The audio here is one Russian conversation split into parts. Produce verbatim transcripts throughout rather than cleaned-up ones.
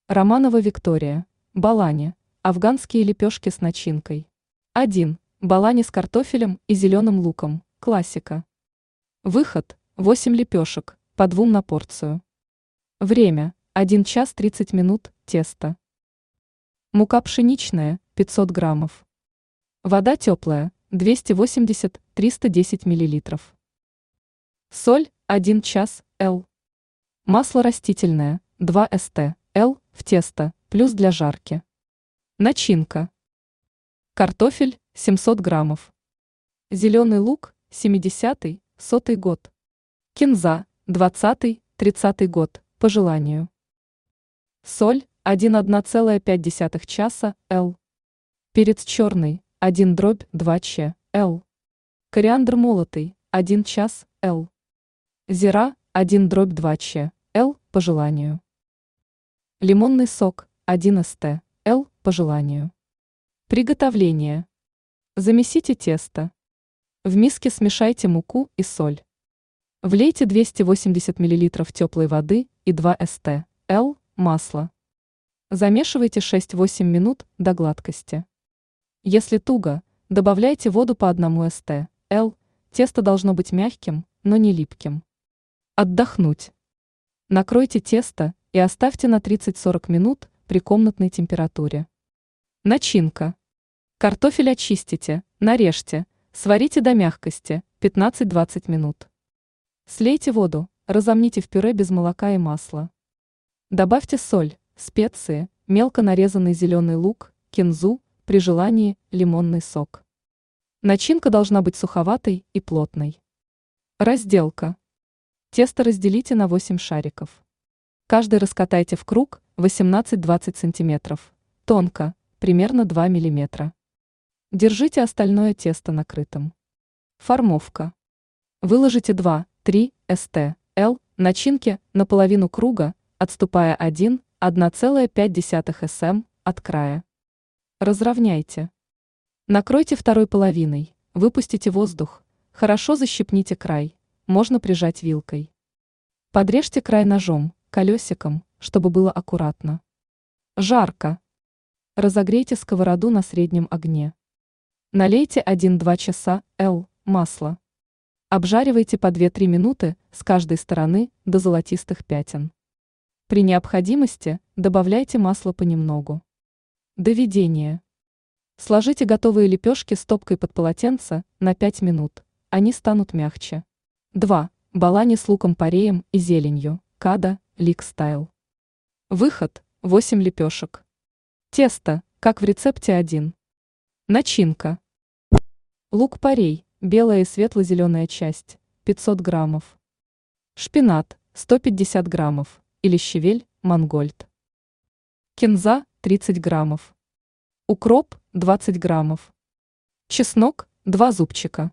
Романова Виктория. Балани. Афганские лепешки с начинкой. один. Балани с картофелем и зеленым луком. Классика. Выход. восемь лепешек, по двум на порцию. Время. один час тридцать минут, тесто. Мука пшеничная, пятьсот граммов. Вода теплая, двести восемьдесят — триста десять миллилитров. Соль, один час, Л. Масло растительное, два эс-тэ, Л, в тесто, плюс для жарки. Начинка. Картофель, семьсот граммов. Зеленый лук, семидесятый, сотый год. Кинза, двадцатый, тридцатый год, по желанию. Соль, один и пять десятых часа, Л. Перец черный, один дробь два ч, Л. Кориандр молотый, один час, Л. Зира, один дробь два ч, Л, по желанию. Лимонный сок, один эс-тэ, Л, по желанию. Приготовление. Замесите тесто. В миске смешайте муку и соль. Влейте двести восемьдесят миллилитров теплой воды и два эс-тэ, Л, масла. Замешивайте шесть-восемь минут до гладкости. Если туго, добавляйте воду по одному эс-тэ, Л, тесто должно быть мягким, но не липким. Отдохнуть. Накройте тесто и оставьте на тридцать-сорок минут при комнатной температуре. Начинка. Картофель очистите, нарежьте, сварите до мягкости пятнадцать-двадцать минут. Слейте воду, разомните в пюре без молока и масла. Добавьте соль, специи, мелко нарезанный зеленый лук, кинзу, при желании лимонный сок. Начинка должна быть суховатой и плотной. Разделка. Тесто разделите на восемь шариков. Каждый раскатайте в круг восемнадцать-двадцать сантиметров, тонко, примерно два миллиметра. Держите остальное тесто накрытым. Формовка. Выложите два-три эс-тэ, Л, начинки на половину круга, отступая один — одна целая пять десятых см от края. Разровняйте. Накройте второй половиной, выпустите воздух, хорошо защипните край, можно прижать вилкой. Подрежьте край ножом, колесиком, чтобы было аккуратно. Жарко. Разогрейте сковороду на среднем огне. Налейте один-два часа, Л, масла. Обжаривайте по две-три минуты с каждой стороны до золотистых пятен. При необходимости добавляйте масло понемногу. Доведение. Сложите готовые лепешки стопкой под полотенце на пять минут, они станут мягче. два. Балани с луком-пореем и зеленью, када, лик стайл. Выход. восемь лепешек. Тесто, как в рецепте один. Начинка. Лук-порей, белая и светло-зеленая часть, пятьсот граммов. Шпинат, сто пятьдесят граммов, или щавель, мангольд. Кинза, тридцать граммов. Укроп, двадцать граммов. Чеснок, два зубчика.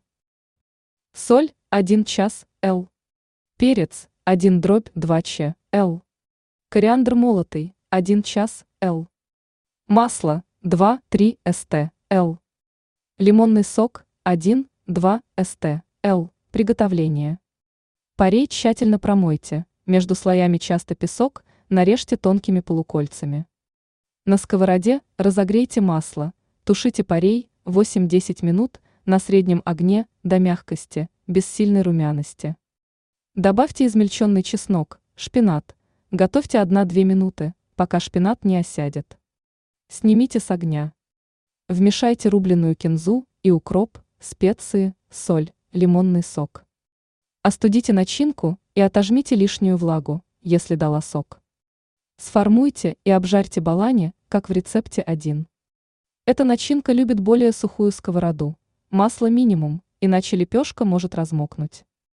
Соль, один час, Л. Перец, один дробь два ч, Л. Кориандр молотый, один час, Л. Масло, два-три эс-тэ, Л. Лимонный сок, один-два эс-тэ, Л. Приготовление. Порей тщательно промойте, между слоями часто песок, нарежьте тонкими полукольцами. На сковороде разогрейте масло, тушите порей восемь-десять минут на среднем огне до мягкости, без сильной румяности. Добавьте измельченный чеснок, шпинат, готовьте одна-две минуты, пока шпинат не осядет. Снимите с огня. Вмешайте рубленую кинзу и укроп, специи, соль, лимонный сок. Остудите начинку и отожмите лишнюю влагу, если дала сок. Сформуйте и обжарьте балани, как в рецепте один. Эта начинка любит более сухую сковороду, масло минимум, иначе лепешка может размокнуть.